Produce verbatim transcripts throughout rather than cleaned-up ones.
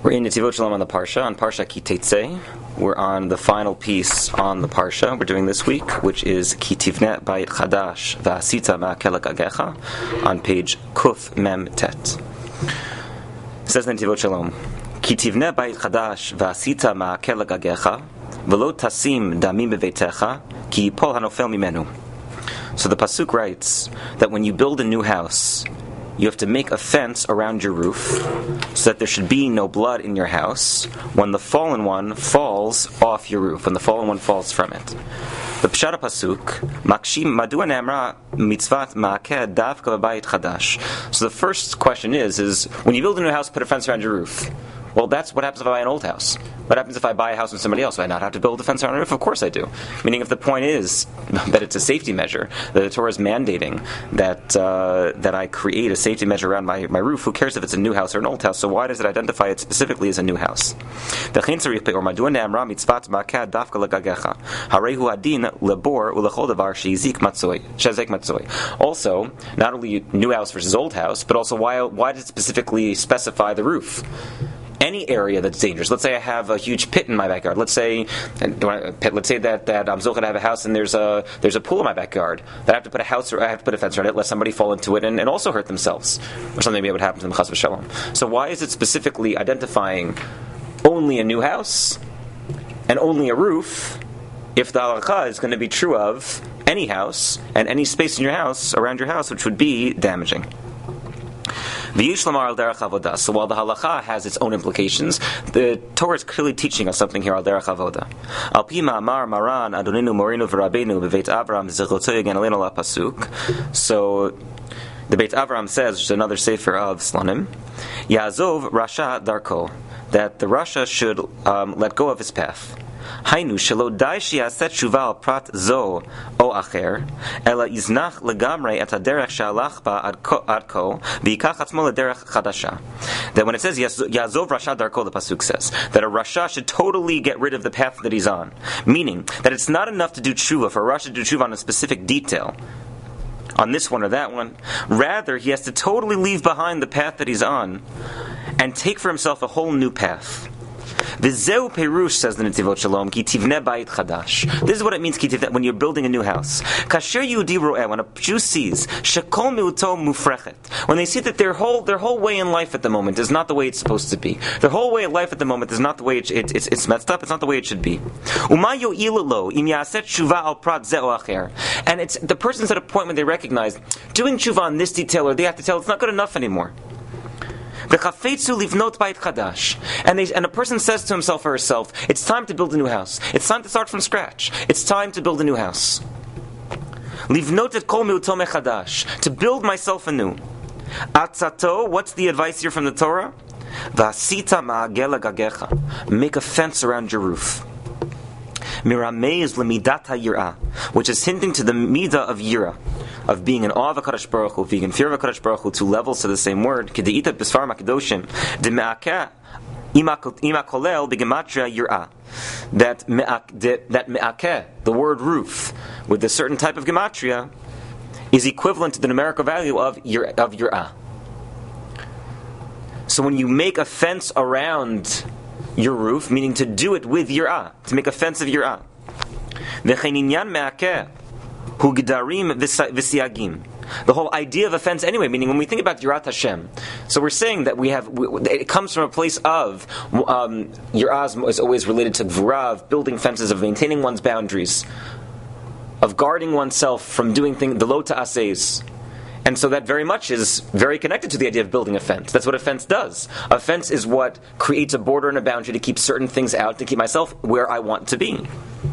We're in Netivot Shalom on the Parsha, on Parsha Ki Teitzei. We're on the final piece on the Parsha we're doing this week, which is Ki Tivne Bayit Chadash V'asita Ma'akel Gagecha, on page Kuf Mem Tet. It says in Netivot Shalom, Ki Tivne Bayit Chadash V'asita Ma'akel Gagecha V'lo Tasim Damim Beveitecha Ki Yipol Hanofel Mimenu. So the Pasuk writes that when you build a new house, you have to make a fence around your roof so that there should be no blood in your house when the fallen one falls off your roof, when the fallen one falls from it. The Pshat Pasuk, Makshim Madua Ne'amra Mitzvat Ma'akeh Davka B'Bayit Chadash. So the first question is, is when you build a new house, put a fence around your roof. Well, that's what happens if I buy an old house. What happens if I buy a house from somebody else? Do I not have to build a fence around the roof? Of course I do. Meaning, if the point is that it's a safety measure, that the Torah is mandating that uh, that I create a safety measure around my, my roof, who cares if it's a new house or an old house? So why does it identify it specifically as a new house? Also, not only new house versus old house, but also why why does it specifically specify the roof? Any area that's dangerous. Let's say I have a huge pit in my backyard. Let's say, let's say that, that I'm zocheh to have a house and there's a there's a pool in my backyard. That I have to put a house or I have to put a fence around it, let somebody fall into it and, and also hurt themselves, or something maybe would happen to them chas v'shalom. So why is it specifically identifying only a new house and only a roof if the halakha is going to be true of any house and any space in your house around your house which would be damaging? So while the halacha has its own implications, the Torah is clearly teaching us something here al derech avoda. Al pi ma'amar maran adoninu morinu v'rabbeinu b'veit Avram zechotoy again alenu la pasuk. So the Beit Avram says, which is another sefer of Slonim, Yazov Rasha Darko, that the Rasha should um, let go of his path. Hainu shelo dai sheyaset tshuva al prat zo o acher, ela iznach legamrei et haderech shehalach ba ad ko v'yikach atzmo lederech chadasha. That when it says Yazov Rasha Darko, the pasuk says that a Rasha should totally get rid of the path that he's on, meaning that it's not enough to do tshuva for a Rasha to do tshuva on a specific detail, on this one or that one. Rather, he has to totally leave behind the path that he's on and take for himself a whole new path. V'zeu perush, says the Netivot Shalom, ki tivne bayit chadash. This is what it means ki tivne, when you're building a new house. Kasher Yehudi ro'eh, when a Jew sees shekol miuto mufrechet, when they see that their whole their whole way in life at the moment is not the way it's supposed to be. Their whole way of life at the moment is not the way it, it, it's it's messed up. It's not the way it should be. Uma yo'il lo im yaset tshuva al prat ze o acher. And it's the person's at a point when they recognize doing tshuva on this detail or they have to tell it's not good enough anymore. And, they, and a person says to himself or herself, it's time to build a new house. It's time to start from scratch. It's time to build a new house. To build myself anew. Atzato, what's the advice here from the Torah? Make a fence around your roof. Miramez lemidat ha'yirah, which is hinting to the midah of yira, of being an awe of HaKadosh Baruch Hu, being in fear of HaKadosh Baruch Hu, two levels to the same word. Kedeita b'sfar makedoshim deme'akeh ima kolel b'gematria yirah. That that me'akeh, the word roof, with a certain type of gematria, is equivalent to the numerical value of yir, of yirah. So when you make a fence around your roof, meaning to do it with yirah, to make a fence of yirah. V'cheininyan me'akeh hu gedarim v'siagim. The whole idea of a fence, anyway, meaning when we think about Yirat Hashem, so we're saying that we have, we, it comes from a place of, um, Yirah is always related to Gvura, of building fences, of maintaining one's boundaries, of guarding oneself from doing things, the lo ta'ases. And so that very much is very connected to the idea of building a fence. That's what a fence does. A fence is what creates a border and a boundary to keep certain things out, to keep myself where I want to be.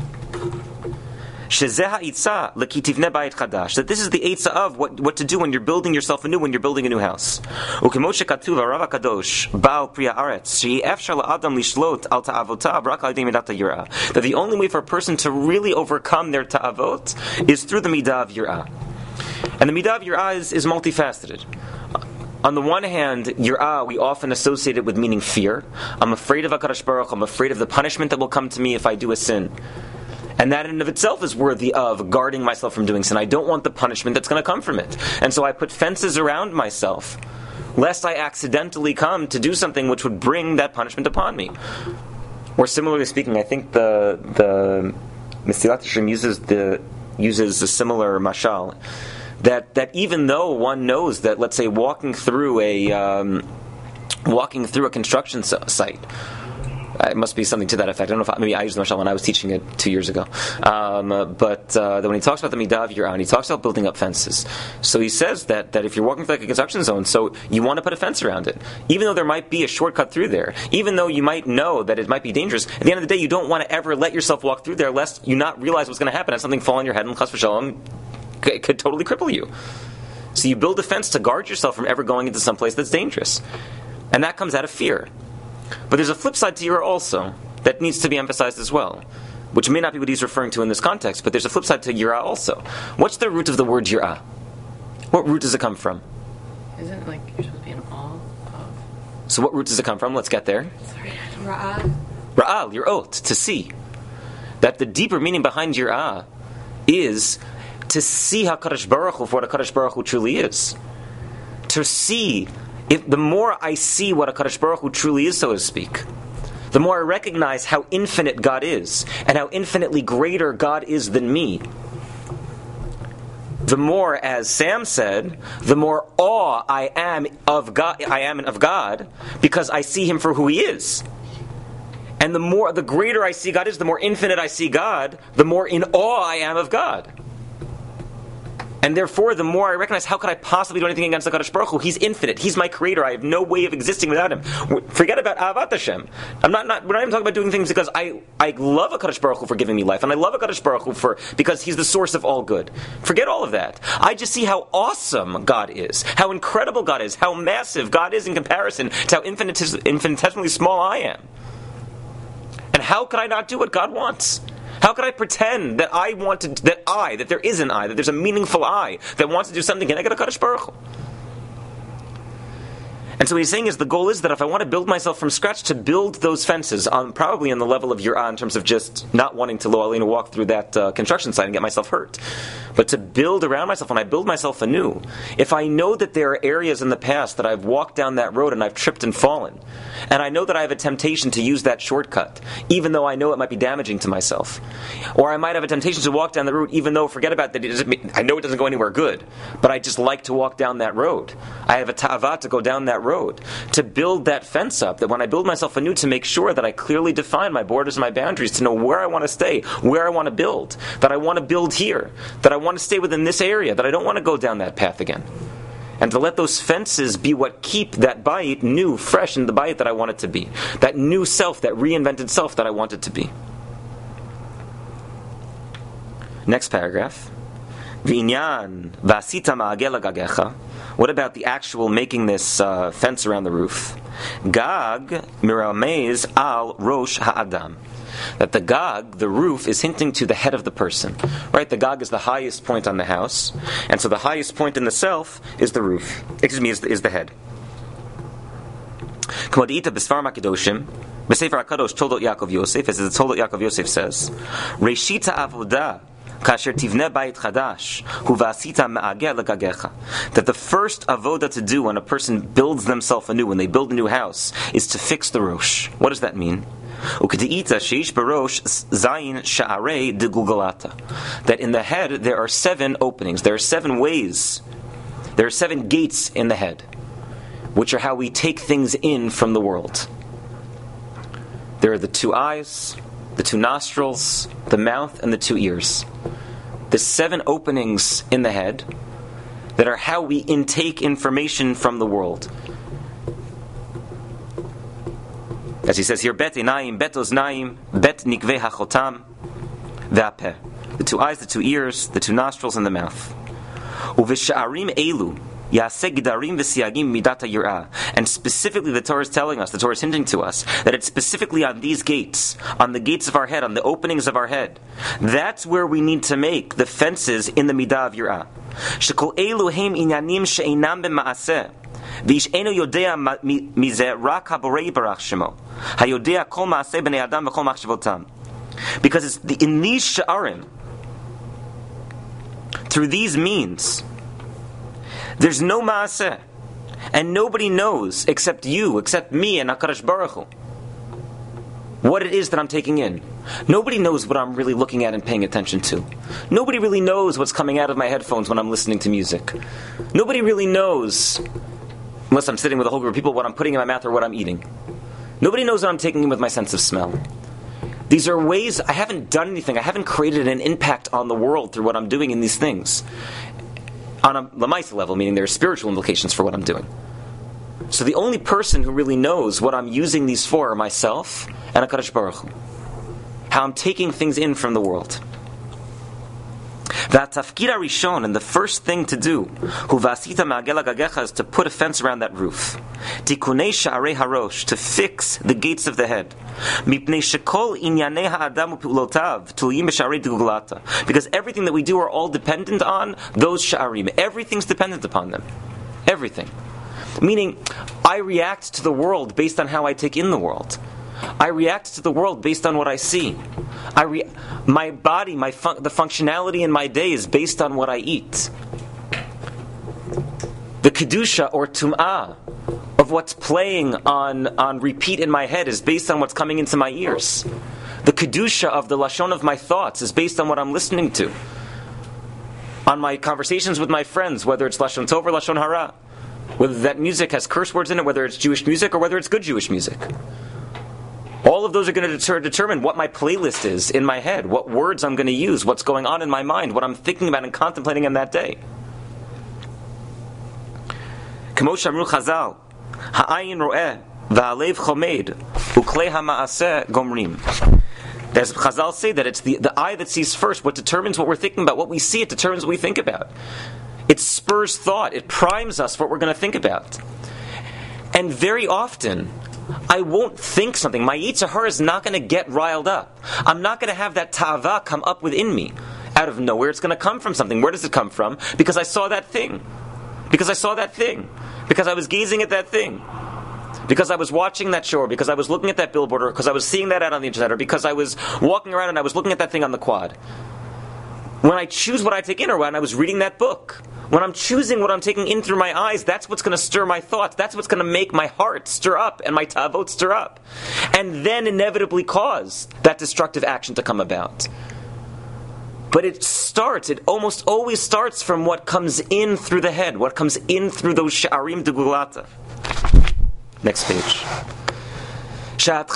That this is the eitzah of what, what to do when you're building yourself anew, when you're building a new house. That the only way for a person to really overcome their ta'avot is through the midah of yirah. And the midah of yirah is, is multifaceted. On the one hand, yirah we often associate it with meaning fear. I'm afraid of HaKadosh Baruch Hu. I'm afraid of the punishment that will come to me if I do a sin. And that in and of itself is worthy of guarding myself from doing sin. I don't want the punishment that's going to come from it. And so I put fences around myself lest I accidentally come to do something which would bring that punishment upon me. Or similarly speaking, I think the the Mesilat Yesharim uses the uses a similar mashal that that even though one knows that, let's say, walking through a um, walking through a construction site. Uh, it must be something to that effect. I don't know if I, maybe I used the mashal when I was teaching it two years ago. Um, uh, but uh, when he talks about the midah of Yirah, he talks about building up fences. So he says that, that if you're walking through like a construction zone, so you want to put a fence around it. Even though there might be a shortcut through there, even though you might know that it might be dangerous, at the end of the day, you don't want to ever let yourself walk through there lest you not realize what's going to happen and something fall on your head and chas v'shalom could, could totally cripple you. So you build a fence to guard yourself from ever going into some place that's dangerous. And that comes out of fear. But there's a flip side to Yirah also that needs to be emphasized as well, which may not be what he's referring to in this context, but there's a flip side to Yirah also. What's the root of the word Yirah? What root does it come from? Isn't it like you're supposed to be in awe of? So what root does it come from? Let's get there. Sorry, Ra'ah. Ra'al, Yir'ot, to see. That the deeper meaning behind Yirah is to see HaKadosh Baruch Hu for what HaKadosh Baruch Hu truly is. To see. If the more I see what HaKadosh Baruch Hu truly is, so to speak, the more I recognize how infinite God is, and how infinitely greater God is than me, the more, as Sam said, the more awe I am of God, I am of God, because I see Him for who He is. And the more, the greater I see God is, the more infinite I see God, the more in awe I am of God. And therefore, the more I recognize, how could I possibly do anything against the Kadosh Baruch Hu? He's infinite. He's my creator. I have no way of existing without Him. Forget about Ahavat Hashem. I'm not, not, we're not even talking about doing things because I, I love a Kadosh Baruch Hu for giving me life, and I love a Kadosh Baruch Hu for, because He's the source of all good. Forget all of that. I just see how awesome God is, how incredible God is, how massive God is in comparison to how infinites- infinitesimally small I am. And how could I not do what God wants? How could I pretend that I want to, that I, that there is an I, that there's a meaningful I that wants to do something and I got a Kadosh Baruch Hu? And so what he's saying is the goal is that if I want to build myself from scratch, to build those fences on probably on the level of Yirah in terms of just not wanting to lo aleinu walk through that uh, construction site and get myself hurt. But to build around myself, when I build myself anew, if I know that there are areas in the past that I've walked down that road and I've tripped and fallen, and I know that I have a temptation to use that shortcut, even though I know it might be damaging to myself, or I might have a temptation to walk down the road, even though, forget about that, it doesn't mean, I know it doesn't go anywhere good, but I just like to walk down that road. I have a ta'ava to go down that road, to build that fence up, that when I build myself anew, to make sure that I clearly define my borders and my boundaries, to know where I want to stay, where I want to build, that I want to build here, that I want to stay within this area, that I don't want to go down that path again. And to let those fences be what keep that bayit new, fresh in the bayit that I want it to be. That new self, that reinvented self that I want it to be. Next paragraph. V'inyan v'asita ma'agel gagecha. What about the actual making this uh, fence around the roof? Gag miramez al rosh ha'adam. That the gag, the roof, is hinting to the head of the person. Right? The gag is the highest point on the house, and so the highest point in the self is the roof. Excuse me, is the, is the head. K'mod'ita b'sfar ma'kedoshim, b'sefer HaKadosh Toldot Yaakov Yosef, as the Toldot Yaakov Yosef says, Reshita avodah kasher tivne bayit chadash hu v'asita me'agel gagecha. That the first avodah to do when a person builds themselves anew, when they build a new house, is to fix the rosh. What does that mean? That in the head there are seven openings, there are seven ways, there are seven gates in the head, which are how we take things in from the world. There are the two eyes, the two nostrils, the mouth, and the two ears. The seven openings in the head that are how we intake information from the world. As he says here, bet einayim, bet oznaim, bet nikveh hachotam, ve'apeh. The two eyes, the two ears, the two nostrils, and the mouth. Uvesha'arim elu, yaseh gidarim v'siyagim midat ha'yirah. And specifically the Torah is telling us, the Torah is hinting to us, that it's specifically on these gates, on the gates of our head, on the openings of our head. That's where we need to make the fences in the midah of yirah. Shekol elu heim inyanim she'einam b'ma'aseh. V'ish eno yodea mizeh rak haborei barach shemo. Hayodea kol ma'aseh b'nei adam v'kol machshavotam. Because it's the, in these sha'arim, through these means, there's no ma'aseh. And nobody knows except you, except me and HaKadosh Baruch Hu, what it is that I'm taking in. Nobody knows what I'm really looking at and paying attention to. Nobody really knows what's coming out of my headphones when I'm listening to music. Nobody really knows, unless I'm sitting with a whole group of people, what I'm putting in my mouth or what I'm eating. Nobody knows what I'm taking in with my sense of smell. These are ways, I haven't done anything, I haven't created an impact on the world through what I'm doing in these things. On a Lamaisa level, meaning there are spiritual implications for what I'm doing. So the only person who really knows what I'm using these for are myself and HaKadosh Baruch Hu. How I'm taking things in from the world. V'atafkir harishon, and the first thing to do, hu v'asita ma'agel hagagecha, is to put a fence around that roof. Tikunei sha'arei harosh, to fix the gates of the head. Mipnei shekol inyanei ha'adam u'pi'ulotav tuliyim b'sha'arei dugulata. Because everything that we do are all dependent on those sha'arim. Everything's dependent upon them. Everything. Meaning, I react to the world based on how I take in the world. I react to the world based on what I see. I re- my body, my fun- the functionality in my day is based on what I eat. The kedusha or tum'ah of what's playing on, on repeat in my head is based on what's coming into my ears. The kedusha of the lashon of my thoughts is based on what I'm listening to. On my conversations with my friends, whether it's lashon tov or lashon hara, whether that music has curse words in it, whether it's Jewish music or whether it's good Jewish music. All of those are going to deter- determine what my playlist is in my head, what words I'm going to use, what's going on in my mind, what I'm thinking about and contemplating in that day. K'mo shamru Chazal, ha'ayin ro'eh, v'halev chomed, u'klei ha'ma'aseh gomrim. As Chazal say that it's the, the eye that sees first. What determines what we're thinking about, what we see, it determines what we think about. It spurs thought. It primes us for what we're going to think about. And very often, I won't think something. My Yetzer Hara is not going to get riled up. I'm not going to have that ta'ava come up within me. Out of nowhere, it's going to come from something. Where does it come from? Because I saw that thing. Because I saw that thing. Because I was gazing at that thing. Because I was watching that show, or because I was looking at that billboard, or because I was seeing that out on the internet, or because I was walking around and I was looking at that thing on the quad. When I choose what I take in, or when I was reading that book, when I'm choosing what I'm taking in through my eyes, that's what's going to stir my thoughts. That's what's going to make my heart stir up and my ta'avot stir up. And then inevitably cause that destructive action to come about. But it starts, it almost always starts from what comes in through the head, what comes in through those sha'arim dugulata. Next page. That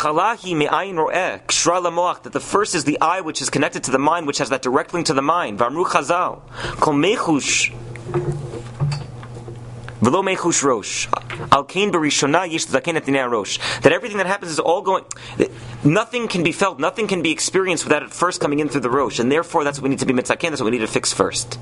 the first is the eye, which is connected to the mind, which has that direct link to the mind. V'amru Chazal, kol mechush v'lo mechush rosh, al kein berishona yesh zaken et dinei rosh. That everything that happens is all going. Nothing can be felt, nothing can be experienced without it first coming in through the rosh, and therefore that's what we need to be mitzaken. That's what we need to fix first.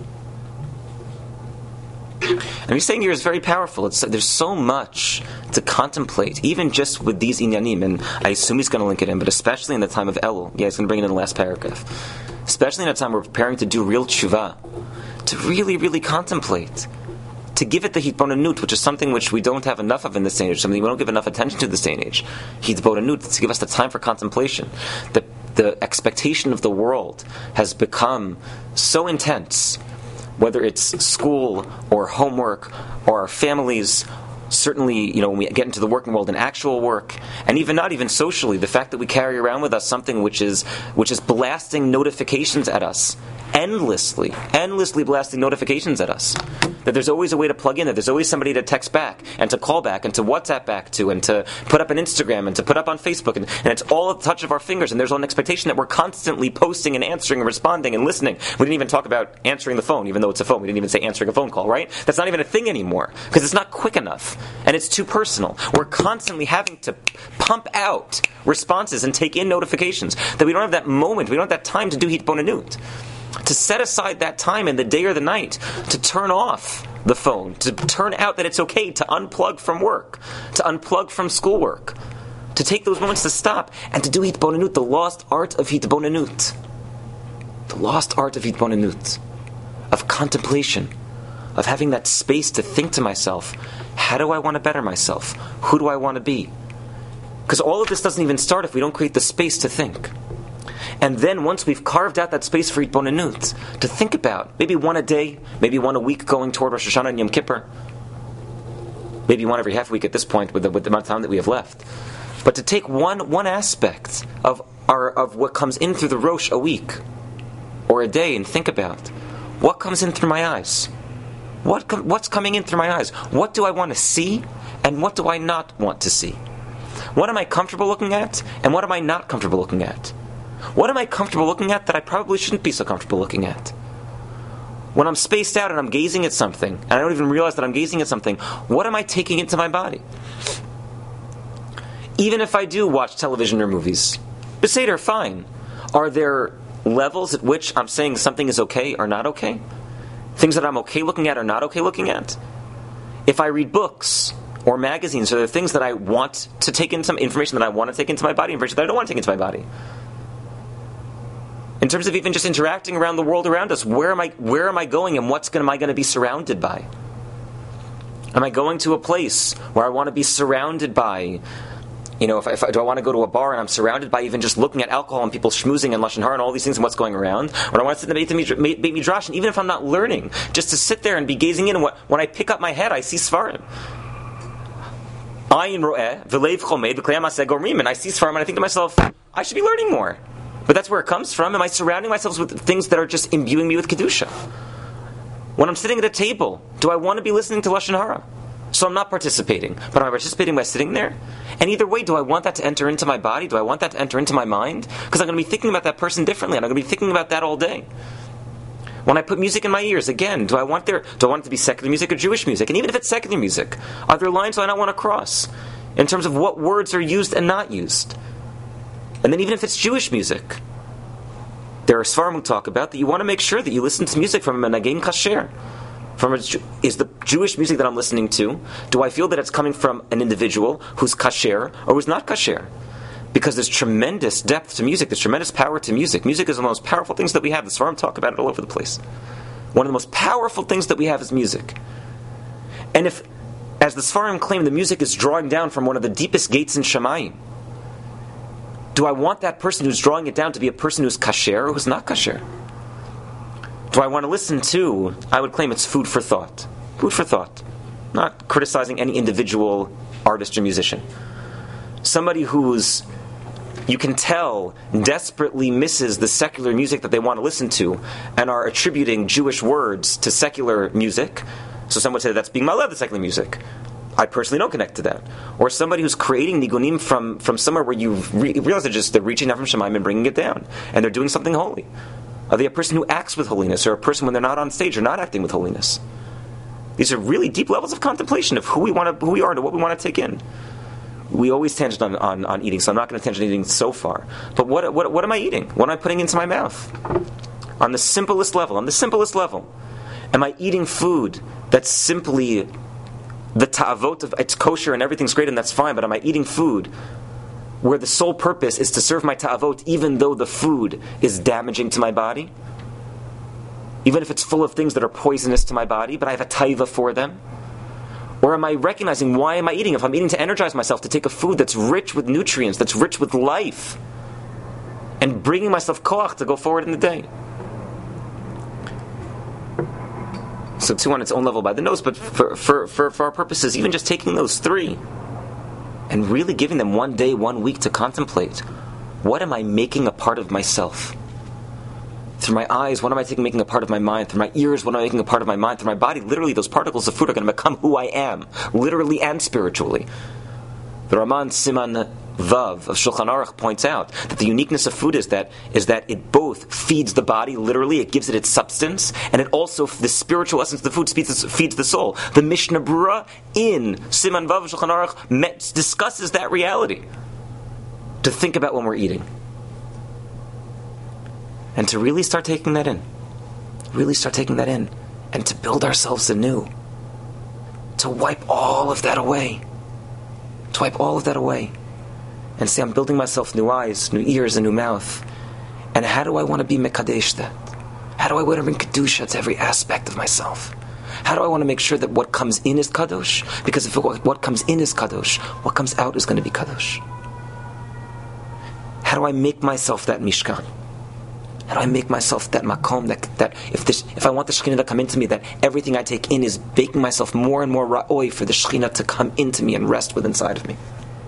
And he's saying here is very powerful. It's, there's so much to contemplate, even just with these inyanim. And I assume he's going to link it in, but especially in the time of Elul. Yeah, he's going to bring it in the last paragraph. Especially in a time we're preparing to do real tshuva, to really, really contemplate, to give it the hitbonanut, which is something which we don't have enough of in this day and age, something we don't give enough attention to this day and age. Hitbonanut, to give us the time for contemplation. The, the expectation of the world has become so intense. Whether it's school or homework or our families, certainly, you know, when we get into the working world and actual work, and even not even socially, the fact that we carry around with us something which is which is blasting notifications at us, endlessly, endlessly blasting notifications at us. That there's always a way to plug in, that there's always somebody to text back, and to call back, and to WhatsApp back to, and to put up on Instagram, and to put up on Facebook, and, and it's all at the touch of our fingers, and there's an expectation that we're constantly posting and answering and responding and listening. We didn't even talk about answering the phone, even though it's a phone. We didn't even say answering a phone call, right? That's not even a thing anymore, because it's not quick enough, and it's too personal. We're constantly having to pump out responses and take in notifications, that we don't have that moment, we don't have that time to do hitbonanut. To set aside that time in the day or the night to turn off the phone, to turn out that it's okay to unplug from work, to unplug from schoolwork, to take those moments to stop and to do hitbonanut, the lost art of hitbonanut, the lost art of hitbonanut, of contemplation, of having that space to think to myself, how do I want to better myself? Who do I want to be? Because all of this doesn't even start if we don't create the space to think. And then once we've carved out that space for hitbonanut, to think about, maybe one a day, maybe one a week going toward Rosh Hashanah and Yom Kippur, maybe one every half week at this point with the, with the amount of time that we have left. But to take one one aspect of our of what comes in through the Rosh a week or a day and think about what comes in through my eyes. What com- what's coming in through my eyes? What do I want to see and what do I not want to see? What am I comfortable looking at and what am I not comfortable looking at? What am I comfortable looking at that I probably shouldn't be so comfortable looking at? When I'm spaced out and I'm gazing at something, and I don't even realize that I'm gazing at something, what am I taking into my body? Even if I do watch television or movies, Beseder, fine. Are there levels at which I'm saying something is okay or not okay? Things that I'm okay looking at or not okay looking at? If I read books or magazines, are there things that I want to take in, some information that I want to take into my body, information that I don't want to take into my body? In terms of even just interacting around the world around us, where am I where am I going and what's am I going to be surrounded by? Am I going to a place where I want to be surrounded by, you know, if I, if I, do I want to go to a bar and I'm surrounded by even just looking at alcohol and people schmoozing and Lashon Hara and all these things and what's going around? Or do I want to sit in the Beit Beit Midrash, and even if I'm not learning, just to sit there and be gazing in, and what, when I pick up my head, I see Sfarim. Ayin ro'eh, v'leiv chomed, v'klei ha'maseh gormim, and I see Sfarim and I think to myself, I should be learning more. But that's where it comes from. Am I surrounding myself with things that are just imbuing me with Kedusha? When I'm sitting at a table, do I want to be listening to Lashon Hara? So I'm not participating. But am I participating by sitting there? And either way, do I want that to enter into my body? Do I want that to enter into my mind? Because I'm going to be thinking about that person differently, and I'm going to be thinking about that all day. When I put music in my ears, again, do I want there? Do I want it to be secular music or Jewish music? And even if it's secular music, are there lines I not want to cross in terms of what words are used and not used? And then even if it's Jewish music, there are Sfarim who talk about that you want to make sure that you listen to music from a Nagin Kasher. From a, is the Jewish music that I'm listening to, do I feel that it's coming from an individual who's kasher or who's not kasher? Because there's tremendous depth to music, there's tremendous power to music. Music is one of the most powerful things that we have. The Sfarim talk about it all over the place. One of the most powerful things that we have is music. And if, as the Sfarim claim, the music is drawing down from one of the deepest gates in Shamayim, do I want that person who's drawing it down to be a person who's kasher or who's not kasher? Do I want to listen to, I would claim it's food for thought. Food for thought. Not criticizing any individual artist or musician. Somebody who's, you can tell, desperately misses the secular music that they want to listen to and are attributing Jewish words to secular music. So some would say that's being maled, the secular music. I personally don't connect to that. Or somebody who's creating nigunim from, from somewhere where you re- realize they're just they're reaching out from Shemaim and bringing it down. And they're doing something holy. Are they a person who acts with holiness, or a person when they're not on stage or not acting with holiness? These are really deep levels of contemplation of who we want to, who we are, and what we want to take in. We always tangent on, on, on eating, so I'm not going to tangent eating so far. But what, what what am I eating? What am I putting into my mouth? On the simplest level, on the simplest level, am I eating food that's simply the ta'avot of it's kosher and everything's great and that's fine, but am I eating food where the sole purpose is to serve my ta'avot even though the food is damaging to my body? Even if it's full of things that are poisonous to my body, but I have a taiva for them? Or am I recognizing why am I eating? If I'm eating to energize myself, to take a food that's rich with nutrients, that's rich with life, and bringing myself koach to go forward in the day. So two on its own level by the nose, but for, for, for, for our purposes, even just taking those three and really giving them one day, one week to contemplate, what am I making a part of myself? Through my eyes, what am I taking, making a part of my mind? Through my ears, what am I making a part of my mind? Through my body, literally those particles of food are going to become who I am, literally and spiritually. The Raman Siman Vav of Shulchan Aruch points out that the uniqueness of food is that is that it both feeds the body, literally, it gives it its substance, and it also, the spiritual essence of the food feeds, feeds the soul. The Mishnah Brura in Siman Vav of Shulchan Aruch discusses that reality. To think about when we're eating. And to really start taking that in. Really start taking that in. And to build ourselves anew. To wipe all of that away. To wipe all of that away. And say, I'm building myself new eyes, new ears, a new mouth. And how do I want to be mekadesh that? How do I want to bring kedusha to every aspect of myself? How do I want to make sure that what comes in is kadosh? Because if it, what comes in is kadosh, what comes out is going to be kadosh. How do I make myself that mishkan? How do I make myself that makom, that, that if this, if I want the Shekhinah to come into me, that everything I take in is making myself more and more ra'oi for the Shekhinah to come into me and rest within inside of me.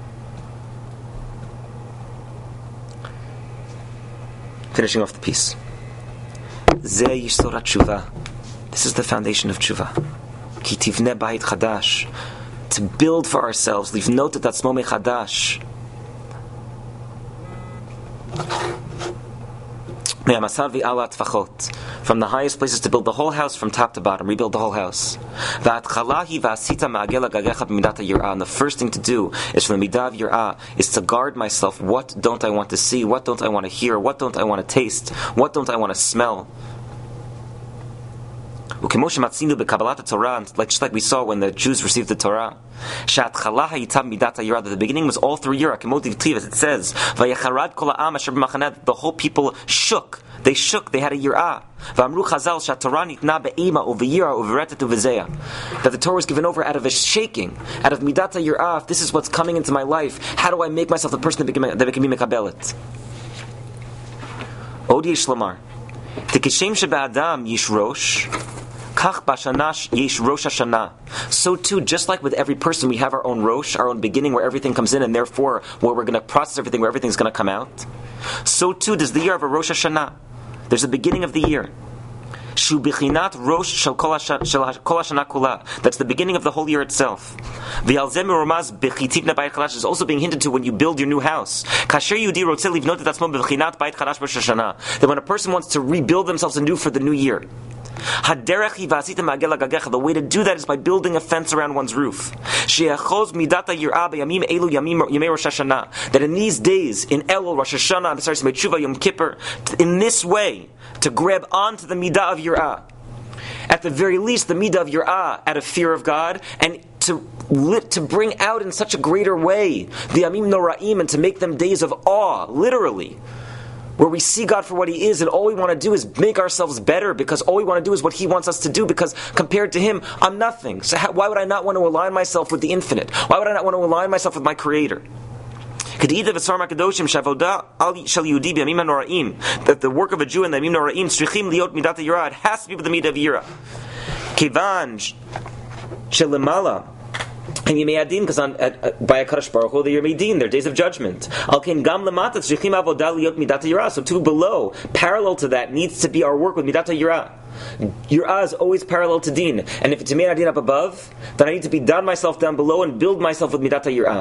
Finishing off the piece. Zeh yisora tshuva. This is the foundation of tshuva. Ki tivneh bayit chadash. To build for ourselves. Livnot et atzmo mechadash. From the highest places to build the whole house from top to bottom, rebuild the whole house. And the first thing to do is from the midah of yirah is to guard myself. What don't I want to see? What don't I want to hear? What don't I want to taste? What don't I want to smell? Like, just like we saw when the Jews received the Torah, that the beginning was all through Yirah, as it says, the whole people shook. They shook. They had a Yirah. That the Torah was given over out of a shaking, out of midata Yirah. If this is what's coming into my life, how do I make myself the person that can be mekabelet? Odi Shlamar. Tekeshem sheba'adam yish rosh. So too, just like with every person, we have our own rosh, our own beginning where everything comes in, and therefore where we're going to process everything, where everything's going to come out. So too does the year of a Rosh Hashanah. There's a beginning of the year. Shu bichinat rosh shel kol hashana kula. That's the beginning of the whole year itself. V'alzeh meromaz bechitivna bayit chadash is also being hinted to when you build your new house. Kasher Yehudi rotzeh livnot et atzmo b'chinat bayit chadash b'Rosh Hashanah. That when a person wants to rebuild themselves anew for the new year, the way to do that is by building a fence around one's roof. That in these days, in Elul, Rosh Hashanah, I'm sorry, Tshuva, Yom Kippur, in this way, to grab onto the midah of Yirah. At the very least, the midah of Yirah, out of fear of God, and to lit, to bring out in such a greater way the Yamim Noraim, and to make them days of awe, literally, where we see God for what He is, and all we want to do is make ourselves better, because all we want to do is what He wants us to do, because compared to Him, I'm nothing. So how, why would I not want to align myself with the infinite? Why would I not want to align myself with my Creator? That the work of a Jew in the Yamim Noraim, strichim liot midat Yirah, it has to be with the midah of Yirah. Kivan shelemala. Because on uh, by a Kadosh Baruch Hu, they're Medin, they're days of judgment. So too below, parallel to that, needs to be our work with Midata Yirah. Yirah is always parallel to Din. And if it's Meir Adin up above, then I need to be down myself down below and build myself with Midata Yirah.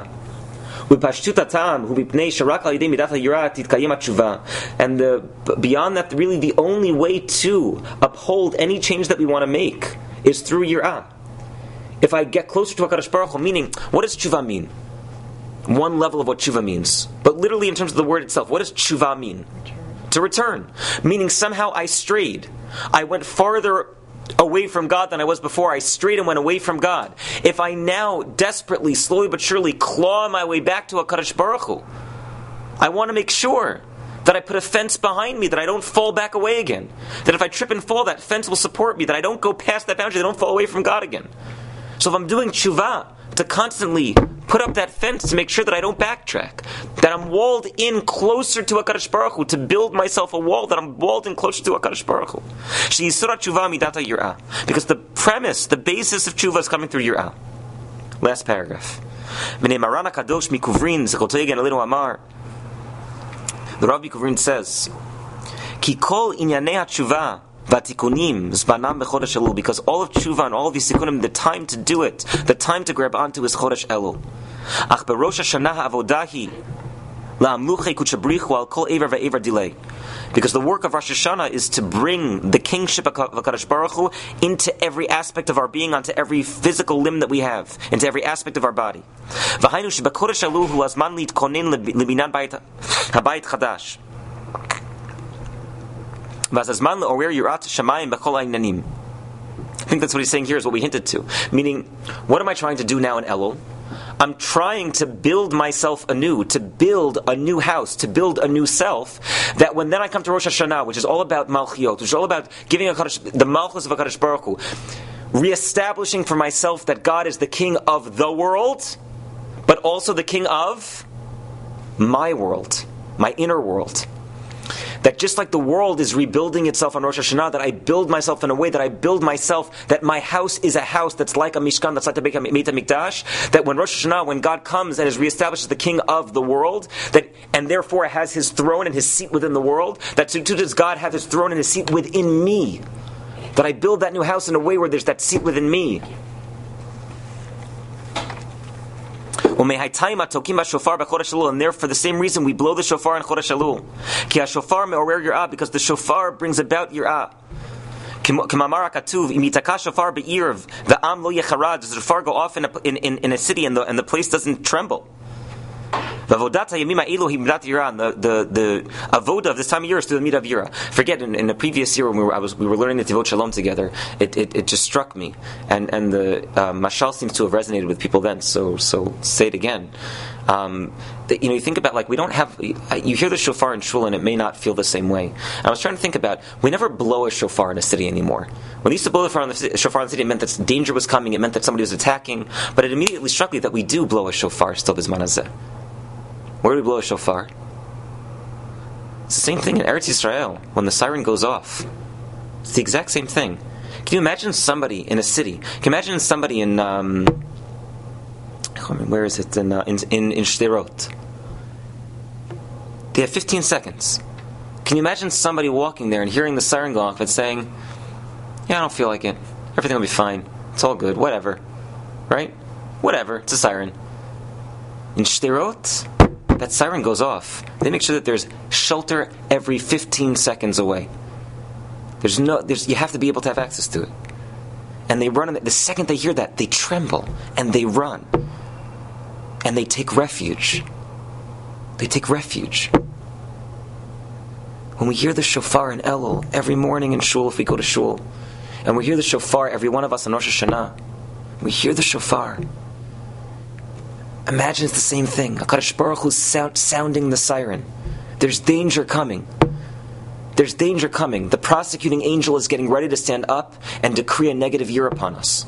And the, beyond that, really the only way to uphold any change that we want to make is through Yirah. If I get closer to HaKadosh Baruch Hu, meaning, what does tshuva mean? One level of what tshuva means. But literally in terms of the word itself, what does tshuva mean? Return. To return. Meaning somehow I strayed. I went farther away from God than I was before. I strayed and went away from God. If I now desperately, slowly but surely claw my way back to HaKadosh Baruch Hu, I want to make sure that I put a fence behind me, that I don't fall back away again. That if I trip and fall, that fence will support me, that I don't go past that boundary, that I don't fall away from God again. So if I'm doing tshuva to constantly put up that fence to make sure that I don't backtrack, that I'm walled in closer to HaKadosh Baruch Hu, to build myself a wall, that I'm walled in closer to HaKadosh Baruch Hu. She'yisura tshuva midata yirah. Because the premise, the basis of tshuva is coming through yirah. Last paragraph. V'nei Maran HaKadosh mikuvrin zechotei again a little amar. The Rav Mikuvrin says, Ki kol inyanei ha-tshuva Vatikunim zbanam bechodesh Elul, because all of tshuva and all of these tikunim, the time to do it, the time to grab onto is chodesh Elul. Ach berosh Hashanah avodahi la'amluchei kuchabrichu al kol ever ve'ever delay. Because the work of Rosh Hashanah is to bring the kingship of HaKadosh Baruch Hu into every aspect of our being, onto every physical limb that we have, into every aspect of our body. V'hainu shebakodesh Elul hu azman litkonen lebinan habayit chadash. I think that's what he's saying here, is what we hinted to. Meaning, what am I trying to do now in Elul? I'm trying to build myself anew, to build a new house, to build a new self, that when then I come to Rosh Hashanah, which is all about Malchiot, which is all about giving HaKadosh, the Malchus of HaKadosh Baruch Hu, reestablishing for myself that God is the King of the world, but also the King of my world, my inner world. That just like the world is rebuilding itself on Rosh Hashanah, that I build myself in a way that I build myself, that my house is a house that's like a Mishkan, that's like a Beit HaMikdash, that when Rosh Hashanah, when God comes and is reestablished as the king of the world, that and therefore has his throne and his seat within the world, that too does God have his throne and his seat within me. That I build that new house in a way where there's that seat within me. And there, for the same reason, we blow the shofar in Chodesh Elul. Ki ha-shofar me'orer yirah, because the shofar brings about yirah. K'mamar HaKatuv, im yitaka shofar be'irv, v'am lo yecharad. Does the shofar go off in a, in, in, in a city and the, and the place doesn't tremble? V'avodat ha'yamim ha'elu hi midat yirah. The the the avoda of this time of year is through the midah of yirah. Forget, in, in the previous year when we were I was we were learning the Tivot Shalom together, it, it it just struck me, and and the uh, mashal seems to have resonated with people then. So so say it again. Um, that, you know, you think about, like, we don't have, you hear the shofar in shul and it may not feel the same way. And I was trying to think about, we never blow a shofar in a city anymore. When they used to blow the shofar in the, shofar in the city, it meant that danger was coming, it meant that somebody was attacking, but it immediately struck me that we do blow a shofar still bisman hazeh. Where do we blow a shofar? It's the same thing in Eretz Yisrael, when the siren goes off. It's the exact same thing. Can you imagine somebody in a city, can you imagine somebody in, um, where is it? In, uh, in, in, in Shderot. They have fifteen seconds. Can you imagine somebody walking there and hearing the siren go off and saying, yeah, I don't feel like it. Everything will be fine. It's all good. Whatever. Right? Whatever. It's a siren. In Shderot, that siren goes off. They make sure that there's shelter every fifteen seconds away. There's no, there's, you have to be able to have access to it. And they run, the second they hear that, they tremble and they run. And they take refuge. They take refuge. When we hear the shofar in Elul every morning in shul, if we go to shul, and we hear the shofar, every one of us on Rosh Hashanah, we hear the shofar. Imagine it's the same thing. HaKadosh Baruch Hu sound, sounding the siren. There's danger coming. There's danger coming. The prosecuting angel is getting ready to stand up and decree a negative year upon us.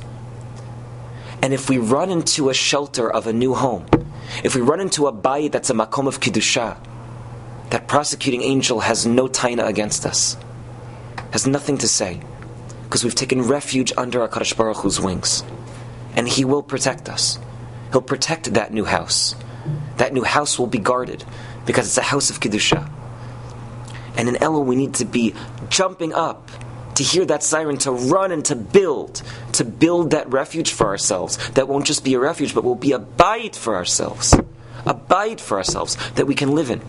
And if we run into a shelter of a new home, if we run into a bayit that's a makom of Kiddusha, that prosecuting angel has no taina against us, has nothing to say, because we've taken refuge under HaKadosh Baruch Hu's wings. And He will protect us. He'll protect that new house. That new house will be guarded, because it's a house of Kiddusha. And in Elul we need to be jumping up to hear that siren, to run and to build, to build that refuge for ourselves. That won't just be a refuge, but will be a bayit for ourselves. A bayit for ourselves that we can live in.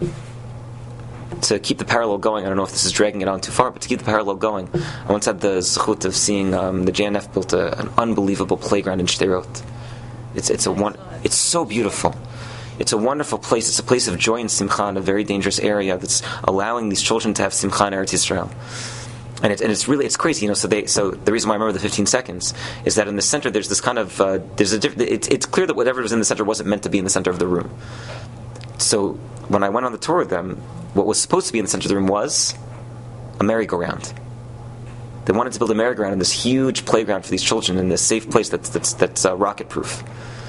To keep the parallel going, I don't know if this is dragging it on too far, but to keep the parallel going, I once had the zechut of seeing um, the J N F built a, an unbelievable playground in Shderot. It's it's a one, it's so beautiful. It's a wonderful place. It's a place of joy and simcha in a very dangerous area that's allowing these children to have simcha in Eretz Yisrael. And, it, and it's really, it's crazy, you know. So they, so the reason why I remember the fifteen seconds is that in the center there's this kind of, uh, there's a diff- it's, it's clear that whatever was in the center wasn't meant to be in the center of the room. So when I went on the tour with them, what was supposed to be in the center of the room was a merry-go-round. They wanted to build a merry-go-round in this huge playground for these children in this safe place that's that's that's uh, rocket-proof.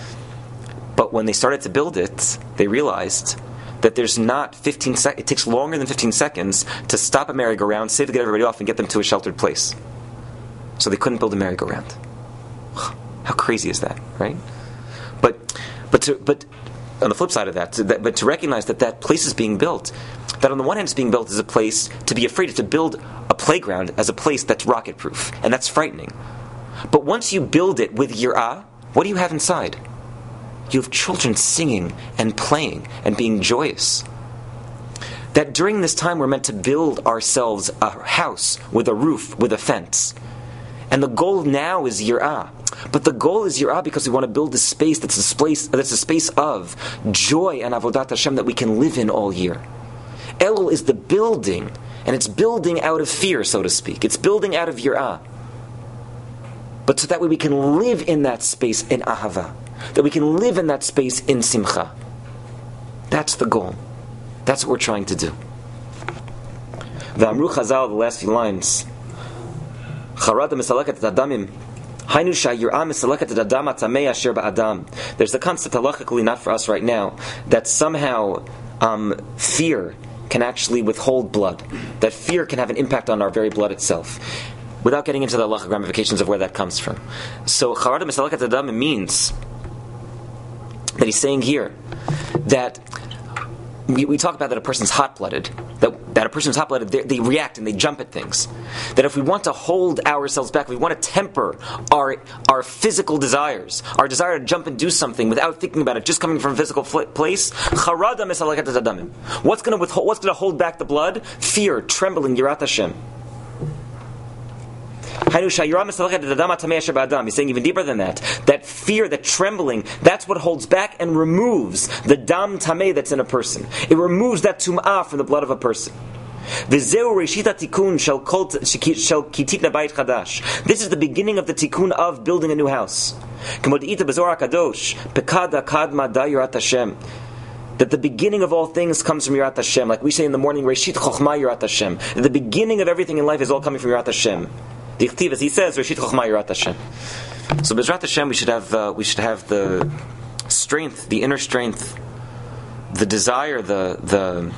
But when they started to build it, they realized that there's not fifteen seconds. It takes longer than fifteen seconds to stop a merry-go-round, save to get everybody off, and get them to a sheltered place. So they couldn't build a merry-go-round. How crazy is that, right? But but to, but on the flip side of that, to, that, but to recognize that that place is being built, that on the one hand it's being built as a place to be afraid of, to build a playground as a place that's rocket-proof, and that's frightening. But once you build it with yirah, what do you have inside? You have children singing and playing and being joyous. That during this time we're meant to build ourselves a house with a roof, with a fence. And the goal now is yirah. But the goal is yirah because we want to build a space that's a space, that's a space of joy and avodat Hashem that we can live in all year. Elul is the building, and it's building out of fear, so to speak. It's building out of yirah. But so that way we can live in that space in ahava. That we can live in that space in simcha. That's the goal. That's what we're trying to do. V'amru Chazal, the last few lines. Charada misalakat adamim. Hainu shayirah misalakat adam atamei asher ba'adam. There's the concept halachically, not for us right now, that somehow um, fear can actually withhold blood, that fear can have an impact on our very blood itself, without getting into the halachic ramifications of where that comes from. So Charada Mesalakat Adam means that he's saying here that we, we talk about that a person's hot-blooded, that, that a person's hot-blooded, they, they react and they jump at things. That if we want to hold ourselves back, if we want to temper our our physical desires, our desire to jump and do something without thinking about it, just coming from a physical fl- place, Charada Mesalakat Adam. What's going to withhold, what's going to hold back the blood? Fear, trembling, Yirat Hashem. He's saying even deeper than that. That fear, that trembling, that's what holds back and removes the dam tameh that's in a person. It removes that tum'ah from the blood of a person. This is the beginning of the tikkun of building a new house. That the beginning of all things comes from Yirat Hashem. Like we say in the morning, Reshit Chochmah Yirat Hashem. The beginning of everything in life is all coming from Yirat Hashem. The Ichtiv, as he says, Reshit Chochmah Yirat Hashem. So Bezrat Hashem, we should have uh, we should have the strength, the inner strength, the desire, the the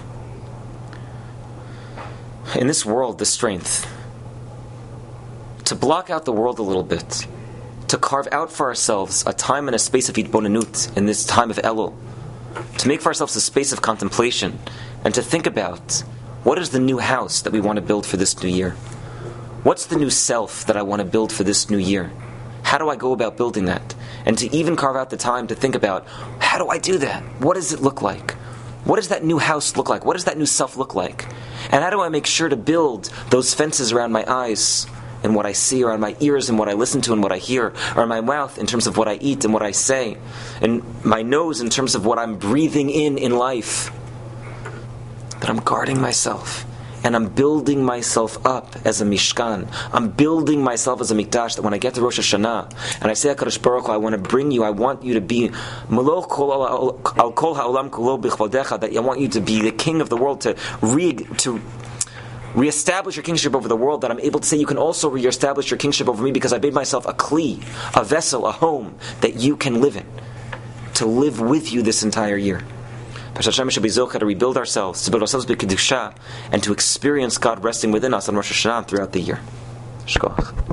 in this world, the strength to block out the world a little bit, to carve out for ourselves a time and a space of Yitbonanut in this time of Elul, to make for ourselves a space of contemplation, and to think about what is the new house that we want to build for this new year. What's the new self that I want to build for this new year? How do I go about building that? And to even carve out the time to think about, how do I do that? What does it look like? What does that new house look like? What does that new self look like? And how do I make sure to build those fences around my eyes and what I see, around my ears and what I listen to and what I hear, or my mouth in terms of what I eat and what I say, and my nose in terms of what I'm breathing in in life? That I'm guarding myself. And I'm building myself up as a mishkan. I'm building myself as a mikdash, that when I get to Rosh Hashanah, and I say, HaKadosh Baruch Hu, I want to bring you, I want you to be Moloch al kol ha'olam kulo b'chvodecha, that I want you to be the king of the world, to re, to reestablish your kingship over the world, that I'm able to say you can also reestablish your kingship over me because I made myself a kli, a vessel, a home that you can live in, to live with you this entire year. Hashem should be zocheh to rebuild ourselves, to build ourselves with kedusha, and to experience God resting within us on Rosh Hashanah throughout the year. Shkoach.